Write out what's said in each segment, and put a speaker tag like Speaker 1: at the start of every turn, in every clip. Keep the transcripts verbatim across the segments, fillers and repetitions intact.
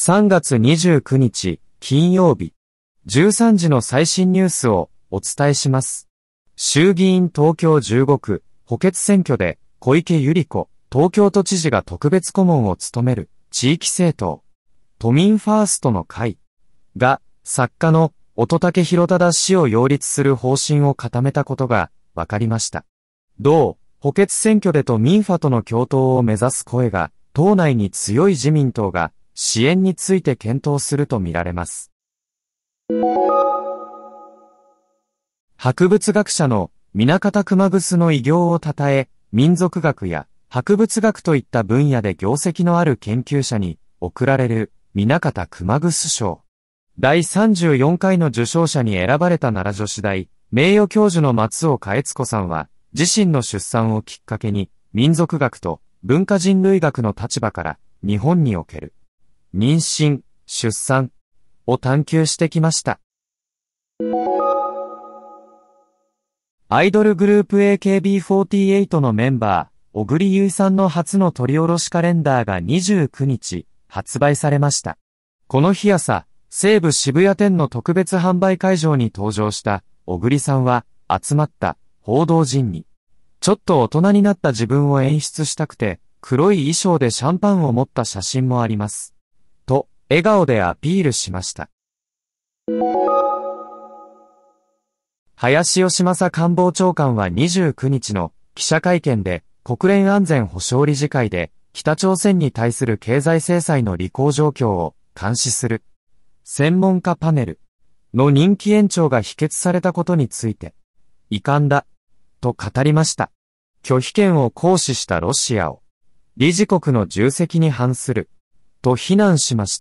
Speaker 1: さんがつにじゅうくにち、金曜日、じゅうさんじの最新ニュースをお伝えします。衆議院東京じゅうごく補欠選挙で小池百合子東京都知事が特別顧問を務める地域政党、都民ファーストの会が作家の乙武洋匡氏を擁立する方針を固めたことが分かりました。同補欠選挙で都民ファとの共闘を目指す声が党内に強い自民党が支援について検討するとみられます。博物学者の南方熊楠の偉業を称え、民族学や博物学といった分野で業績のある研究者に贈られる南方熊楠賞。だいさんじゅうよんかいの受賞者に選ばれた奈良女子大名誉教授の松岡悦子さんは、自身の出産をきっかけに民族学と文化人類学の立場から日本における妊娠、出産を探求してきました。アイドルグループ エーケービーフォーティーエイト のメンバー、小栗有以さんの初の取り下ろしカレンダーがにじゅうくにち発売されました。この日朝、西武渋谷店の特別販売会場に登場した小栗さんは集まった報道陣に、ちょっと大人になった自分を演出したくて、黒い衣装でシャンパンを持った写真もあります。と、笑顔でアピールしました。林芳正官房長官はにじゅうくにちの記者会見で、国連安全保障理事会で、北朝鮮に対する経済制裁の履行状況を監視する、専門家パネルの任期延長が否決されたことについて、遺憾だ、と語りました。拒否権を行使したロシアを、理事国の重責に反する、と非難しました。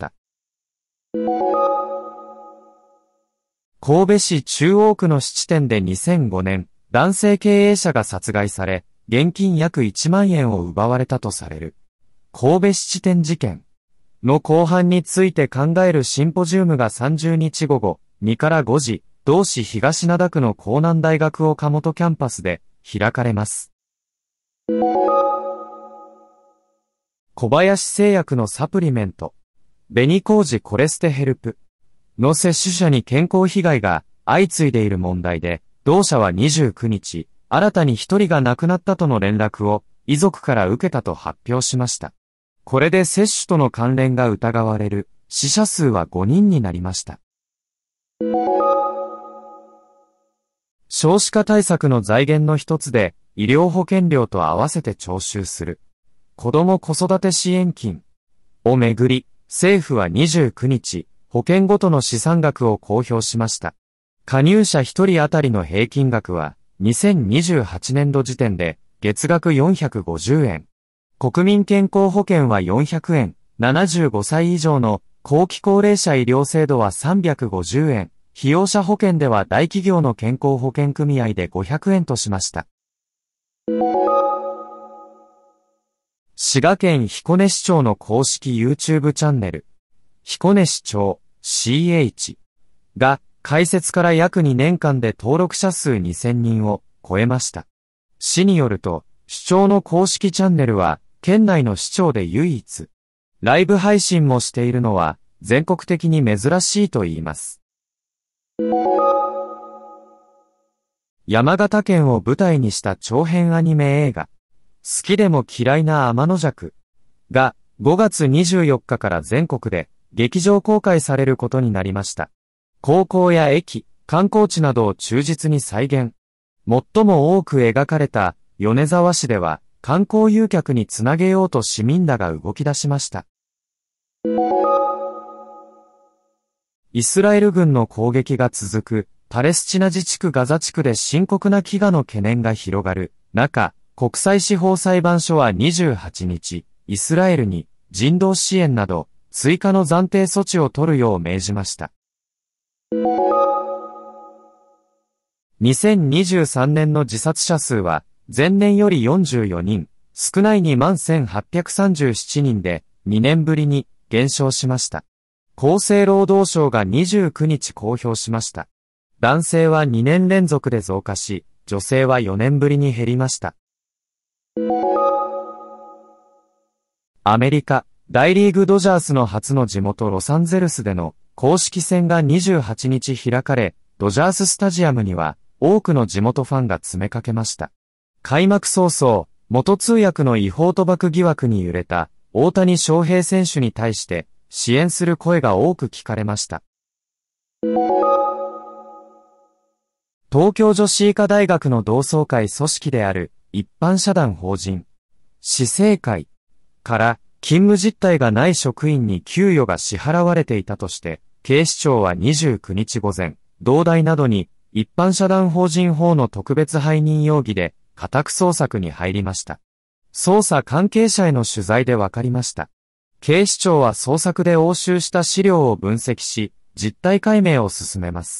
Speaker 1: 神戸市中央区の質店でにせんごねん、男性経営者が殺害され、現金約いちまんえんを奪われたとされる、神戸質店事件の公判について考えるシンポジウムがさんじゅうにちごご、にからごじ、同市東灘区の江南大学岡本キャンパスで開かれます。小林製薬のサプリメント、紅麹コレステヘルプの摂取者に健康被害が相次いでいる問題で、同社はにじゅうくにち、新たにひとりが亡くなったとの連絡を遺族から受けたと発表しました。これで摂取との関連が疑われる死者数はごにんになりました。少子化対策の財源の一つで、医療保険料と合わせて徴収する子ども子育て支援金をめぐり、政府はにじゅうくにち、保険ごとの試算額を公表しました。加入者ひとり当たりの平均額は、にせんにじゅうはちねんど時点で月額よんひゃくごじゅうえん。国民健康保険はよんひゃくえん、ななじゅうごさい以上の後期高齢者医療制度はさんびゃくごじゅうえん、被用者保険では大企業の健康保険組合でごひゃくえんとしました。滋賀県彦根市長の公式 YouTube チャンネル、彦根市長 シーエイチ が開設から約にねんかんで登録者数にせんにんを超えました。市によると、市長の公式チャンネルは県内の市長で唯一、ライブ配信もしているのは全国的に珍しいと言います。山形県を舞台にした長編アニメ映画、好きでも嫌いな天の弱がごがつにじゅうよっかから全国で劇場公開されることになりました。高校や駅、観光地などを忠実に再現。最も多く描かれた米沢市では観光誘客につなげようと市民らが動き出しました。イスラエル軍の攻撃が続くパレスチナ自治区ガザ地区で深刻な飢餓の懸念が広がる中、国際司法裁判所はにじゅうはちにち、イスラエルに人道支援など追加の暫定措置を取るよう命じました。にせんにじゅうさんねんの自殺者数は前年よりよんじゅうよにん、少ない にまんせんはっぴゃくさんじゅうななにんでにねんぶりに減少しました。厚生労働省がにじゅうくにち公表しました。男性はにねんれんぞくで増加し、女性はよねんぶりに減りました。アメリカ、 大リーグドジャースの初の地元ロサンゼルスでの公式戦がにじゅうはちにち開かれ、ドジャーススタジアムには多くの地元ファンが詰めかけました。開幕早々、元通訳の違法賭博疑惑に揺れた大谷翔平選手に対して支援する声が多く聞かれました。東京女子医科大学の同窓会組織である一般社団法人、市政会から勤務実態がない職員に給与が支払われていたとして、警視庁はにじゅうくにち午前、同大などに一般社団法人法の特別背任容疑で家宅捜索に入りました。捜査関係者への取材で分かりました。警視庁は捜索で押収した資料を分析し、実態解明を進めます。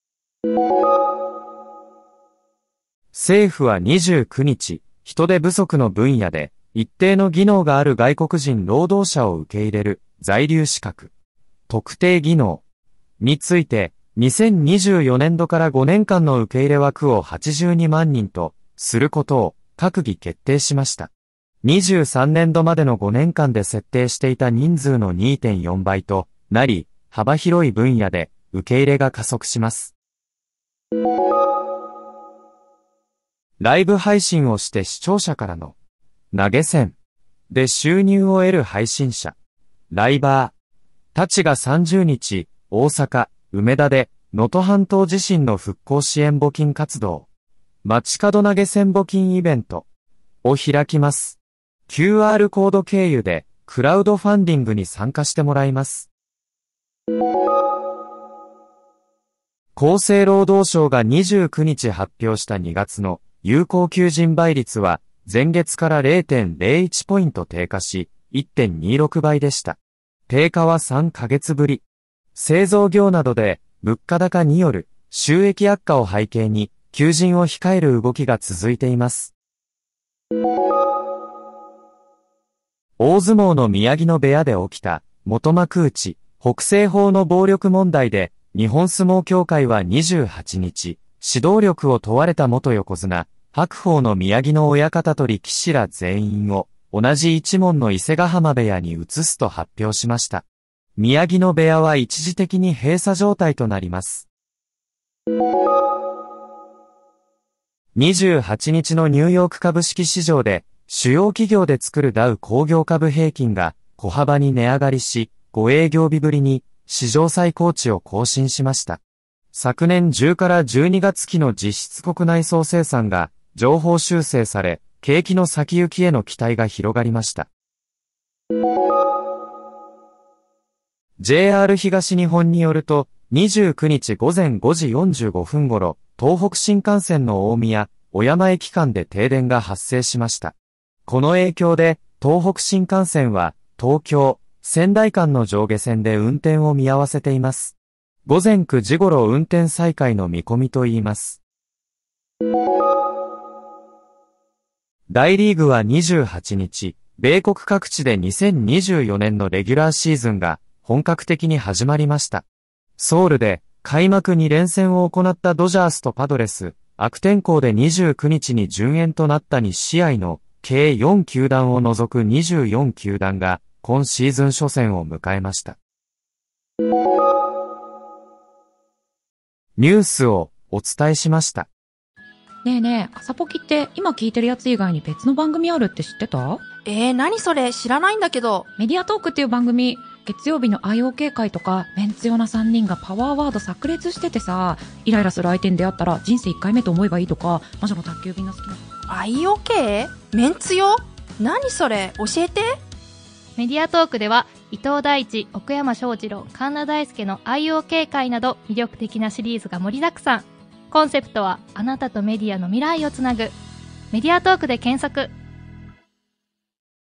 Speaker 1: 政府はにじゅうくにち、人手不足の分野で一定の技能がある外国人労働者を受け入れる在留資格、特定技能についてにせんにじゅうよねんどからごねんかんの受け入れ枠をはちじゅうにまんにんとすることを閣議決定しました。にじゅうさんねんどまでのごねんかんで設定していた人数の にてんよんばいとなり、幅広い分野で受け入れが加速します。ライブ配信をして視聴者からの投げ銭で収入を得る配信者、ライバーたちがさんじゅうにち、大阪、梅田で能登半島地震の復興支援募金活動、街角投げ銭募金イベントを開きます。キューアール コード経由でクラウドファンディングに参加してもらいます。厚生労働省がにじゅうくにち発表したにがつの有効求人倍率は前月から れいてんれいいち ポイント低下し いってんにろくばいでした。低下はさんかげつぶり。製造業などで物価高による収益悪化を背景に求人を控える動きが続いています。大相撲の宮城野部屋で起きた元幕内、北青鵬の暴力問題で日本相撲協会はにじゅうはちにち、指導力を問われた元横綱、白鵬の宮城野親方と力士ら全員を同じ一門の伊勢ヶ浜部屋に移すと発表しました。宮城野部屋は一時的に閉鎖状態となります。にじゅうはちにちのニューヨーク株式市場で主要企業で作るダウ工業株平均が小幅に値上がりし、ご営業日ぶりに史上最高値を更新しました。昨年じゅうからじゅうにがつ期の実質国内総生産が上方修正され、景気の先行きへの期待が広がりました。ジェイアール 東日本によると、にじゅうくにちごぜんごじよんじゅうごふん頃、東北新幹線の大宮、小山駅間で停電が発生しました。この影響で、東北新幹線は、東京、仙台間の上下線で運転を見合わせています。ごぜんくじ頃運転再開の見込みといいます。大リーグはにじゅうはちにち、米国各地でにせんにじゅうよねんのレギュラーシーズンが本格的に始まりました。ソウルで開幕にれんせんを行ったドジャースとパドレス、悪天候でにじゅうくにちに順延となったにしあいの計よんきゅうだんを除くにじゅうよんきゅうだんが今シーズン初戦を迎えました。ニュースをお伝えしました。
Speaker 2: ねえねえ、朝ポキって今聞いてるやつ以外に別の番組あるって知ってた？
Speaker 3: えー、何それ知らないんだけど。
Speaker 2: メディアトークっていう番組、月曜日の アイオーケー 会とかメンツ用なさんにんがパワーワード炸裂しててさ、イライラする相手に出会ったら人生いっかいめと思えばいいとか、魔女の宅急便が好きな
Speaker 3: アイオーケー？ メンツ用？何それ教えて。
Speaker 4: メディアトークでは伊藤大地、奥山翔二郎、神田大輔の アイオーケー 会など魅力的なシリーズが盛りだくさん。コンセプトはあなたとメディアの未来をつなぐ。メディアトークで検索。